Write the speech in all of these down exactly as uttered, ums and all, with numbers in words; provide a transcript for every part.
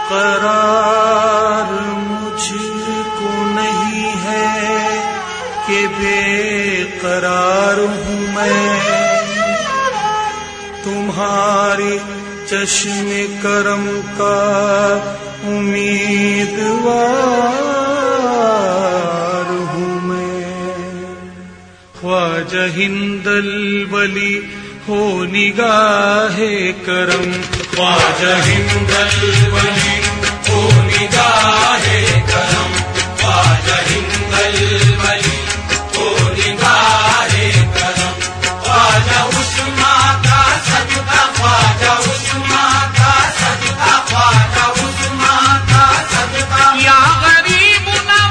करार मुझको नहीं है कि बेकरार हूँ मैं, तुम्हारे चश्मे करम का उम्मीदवार हूँ मैं। ख्वाजा हिंदल वली हो निगाहे करम, ख्वाजा हिंदल वली हो निगाहे करम, ख्वाजा हिंदल वली हो निगाहे करम। ख्वाजा उस्मा का सदका, ख्वाजा उस्मा का सदका, ख्वाजा उस्मा का सदका। या गरीब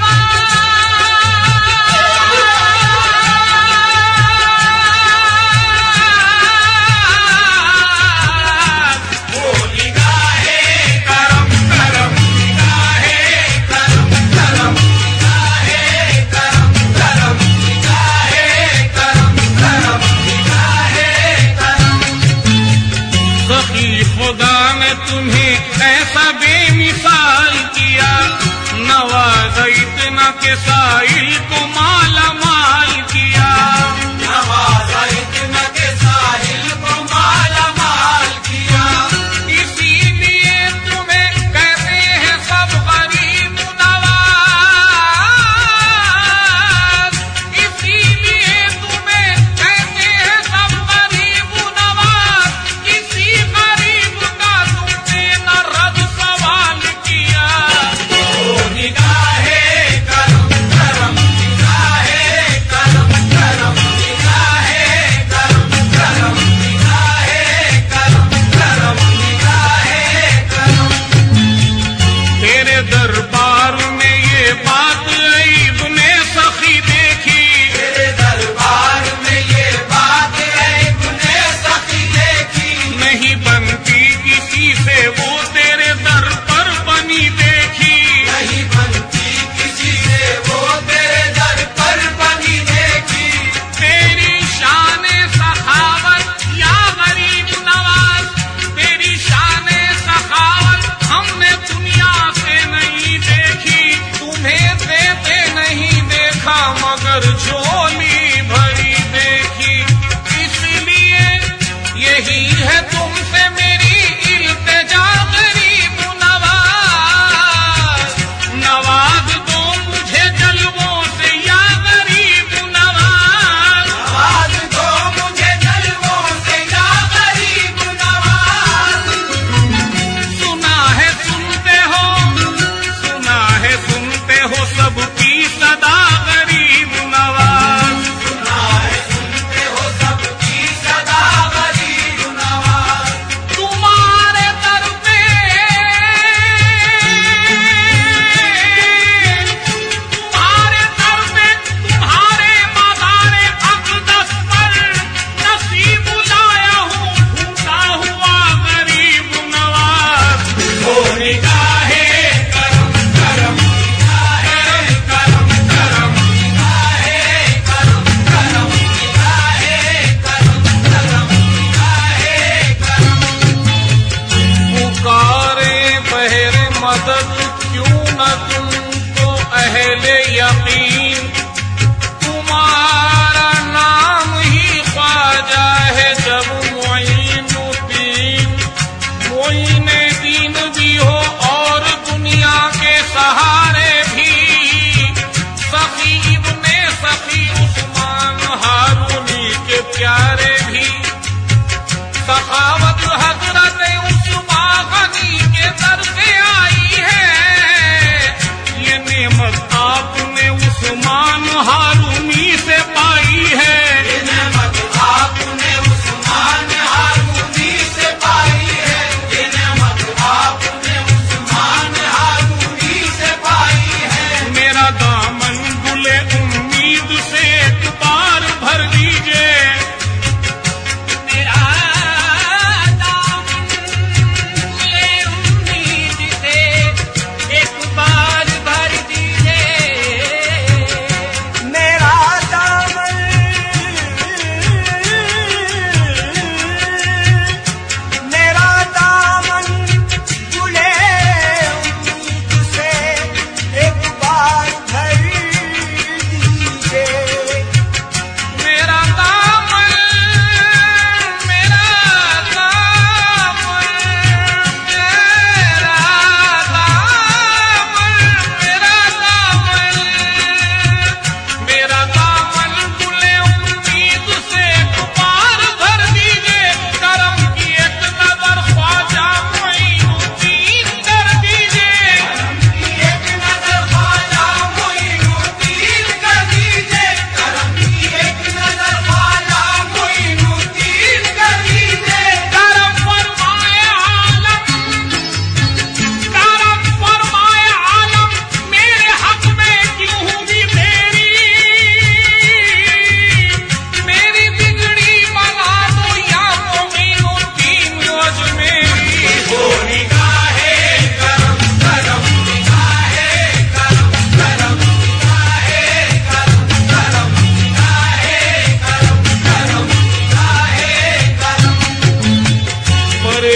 खुदा ने तुम्हें ऐसा बेमिसाल किया, नवाज़ा इतना के साइल को माला माल किया, नवाज़ा इतना के साइल को माला माल किया। इसीलिए तुम्हें कहते हैं सब गरीब नवाज, इसीलिए तुम्हें कहते हैं सब गरीब नवाज। किसी गरीब का तुमने न रद सवाल किया। निगाहे करम करम, निगाहे करम करम, निगाहे करम करम, निगाहे करम करम, निगाहे करम। तेरे दरबार में ये बात इब्ने सखी देखी, तेरे दरबार में ये बात इब्ने सखी देखी। नहीं बनती किसी से वो तेरे दर पर बनी देखी, नहीं बनती किसी से वो तेरे दर पर बनी देखी। तेरी शान सखावत या गरीब नवाज, तेरी शान सखावत हमने दुनिया से नहीं देखी। तुम्हें देते नहीं देखा मगर झोली भरी देखी। इसलिए यही है तुमसे मेरी इल्तिजा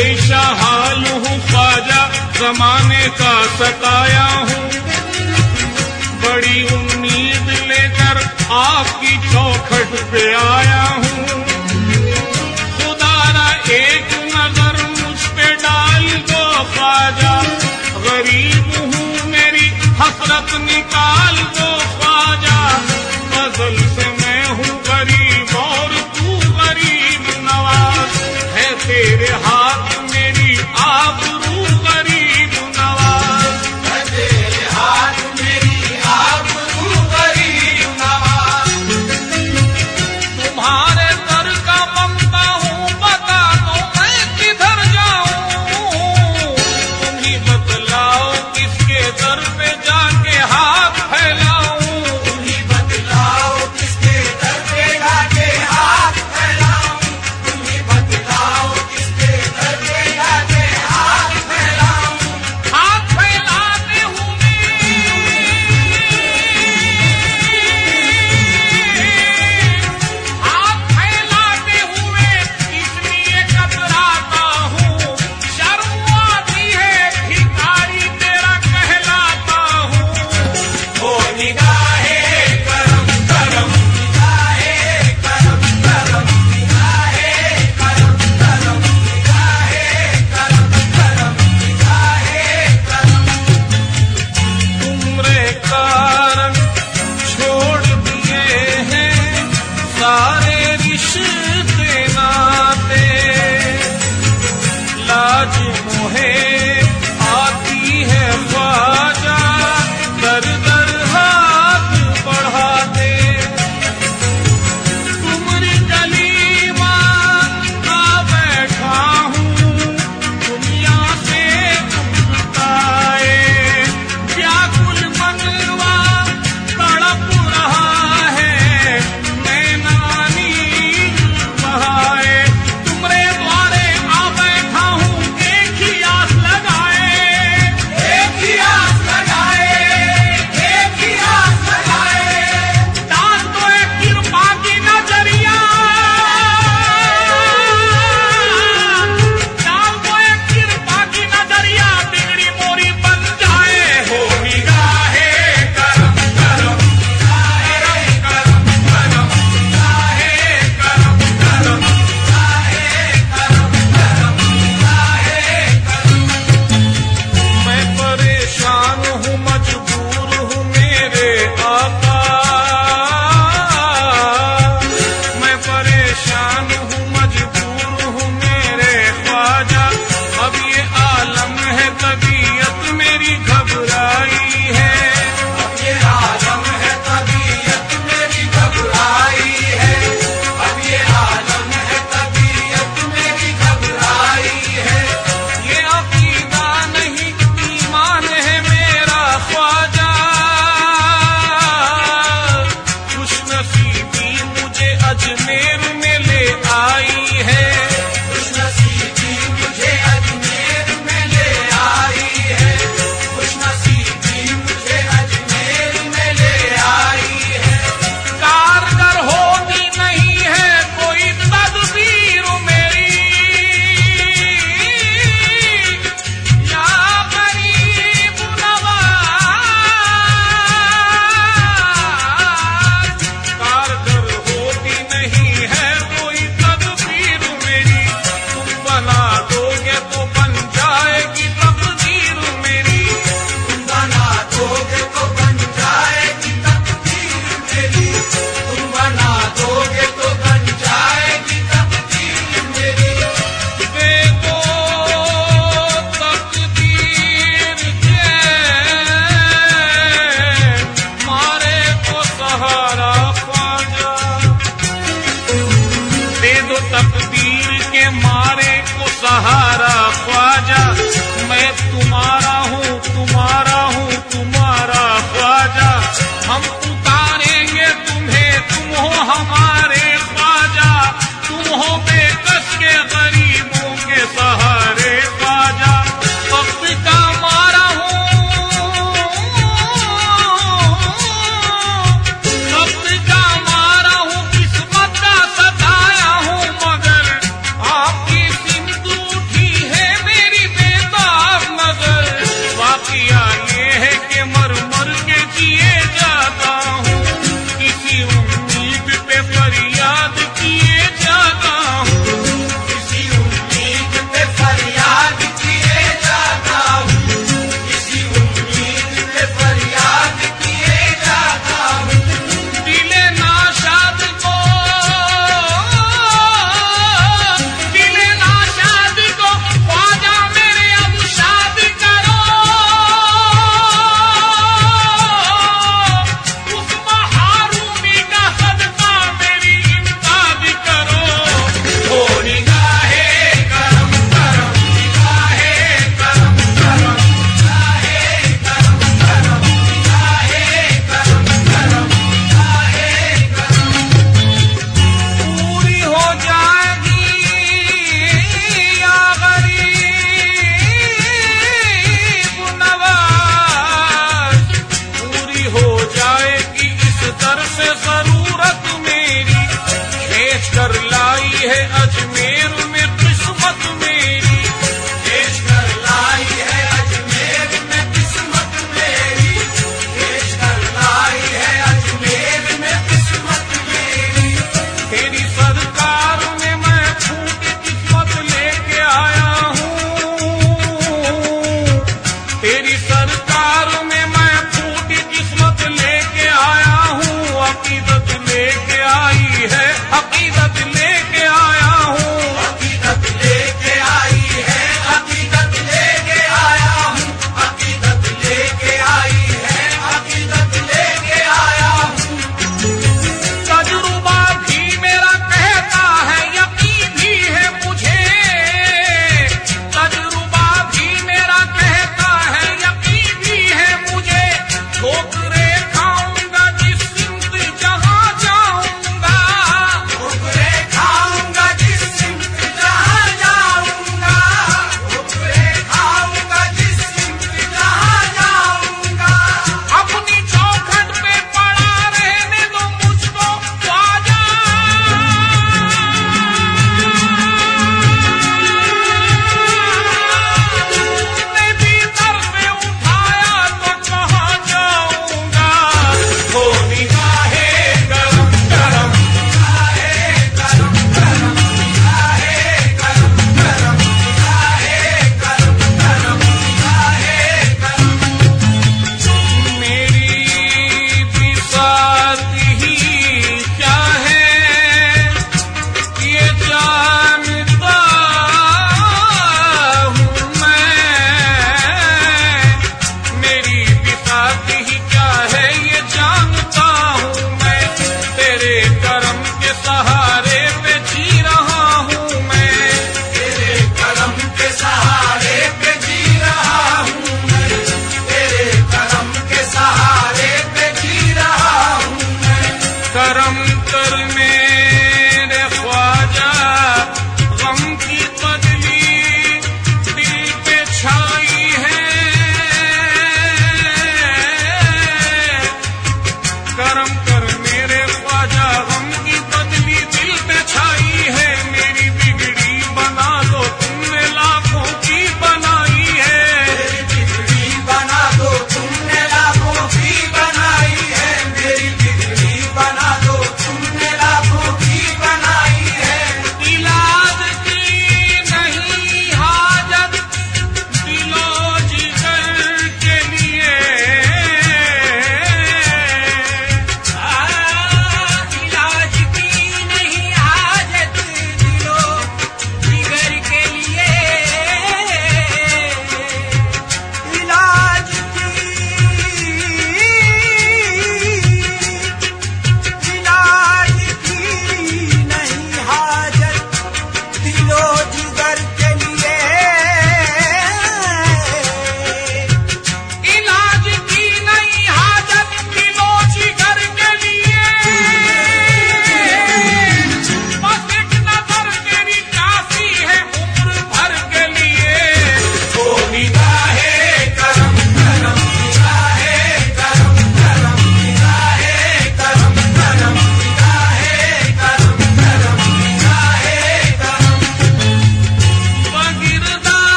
पेशा हाल हूँ ख्वाजा, जमाने का सताया हूँ। बड़ी उम्मीद लेकर आपकी चौखट पे आया हूँ। खुदारा एक नजर मुझ पे डाल दो ख्वाजा, गरीब हूँ मेरी हसरत निकाल दो ख्वाजा। अज़ल से मैं हूँ गरीब और तू गरीब नवाज, है तेरे हाथ मेरी आबरू गरीब नवाज, है तेरे हाथ मेरी आबरू गरीब नवाज। तुम्हारे दर का बंदा हूँ, बता दो मैं किधर जाऊँ। तुम ही बतलाओ किसके दर पे जाके हाथ फैलाऊं। तुम ही बतलाओ किसके दर पे जाके हाथ फैलाऊं। तुम ही बतलाओ किसके दर पे जाके हाथ फैलाऊं। हाथ फैलाते हुए हाथ फैलाते हुए इसलिए कतराता हूँ, शर्म आती है भिखारी तेरा कहलाता हूँ। ओ निगाहे करम करम, निगाहे करम करम, निगाहे करम करम, निगाहे करम करम, निगाहे करम। उम्रे कारण छोड़ दिए हैं सारे रिश्ते नाते, लाज मोहे